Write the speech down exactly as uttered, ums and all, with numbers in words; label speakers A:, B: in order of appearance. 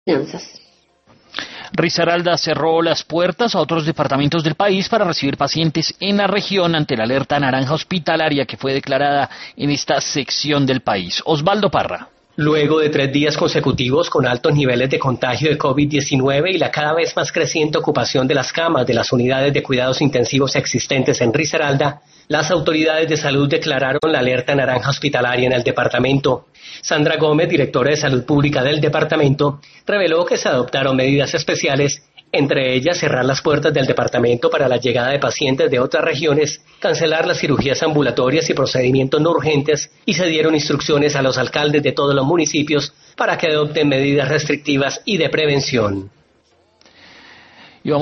A: finanzas.
B: Risaralda cerró las puertas a otros departamentos del país para recibir pacientes en la región ante la alerta naranja hospitalaria que fue declarada en esta sección del país. Osvaldo Parra.
C: Luego de tres días consecutivos con altos niveles de contagio de COVID diecinueve y la cada vez más creciente ocupación de las camas de las unidades de cuidados intensivos existentes en Risaralda, las autoridades de salud declararon la alerta naranja hospitalaria en el departamento. Sandra Gómez, directora de Salud Pública del departamento, reveló que se adoptaron medidas especiales, entre ellas cerrar las puertas del departamento para la llegada de pacientes de otras regiones, cancelar las cirugías ambulatorias y procedimientos no urgentes, y se dieron instrucciones a los alcaldes de todos los municipios para que adopten medidas restrictivas y de prevención.